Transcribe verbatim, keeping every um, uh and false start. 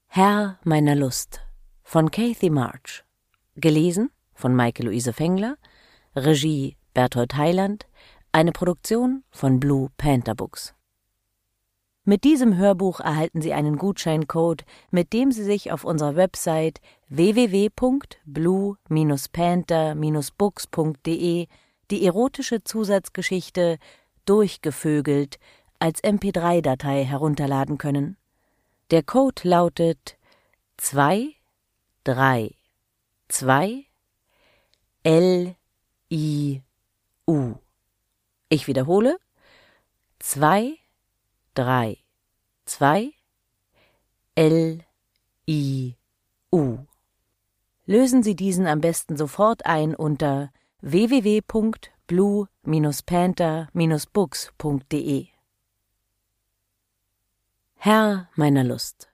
Herr meiner Lust von Kathy March. Gelesen von Maike-Luise Fengler. Regie Berthold Heiland. Eine Produktion von Blue Panther Books. Mit diesem Hörbuch erhalten Sie einen Gutscheincode, mit dem Sie sich auf unserer Website w w w punkt blue panther books punkt de die erotische Zusatzgeschichte Durchgevögelt als M P drei Datei herunterladen können. Der Code lautet zwei drei zwei L I U. Ich wiederhole: zwei drei zwei L I U. Lösen Sie diesen am besten sofort ein unter w w w punkt blue panther books punkt de. Herr meiner Lust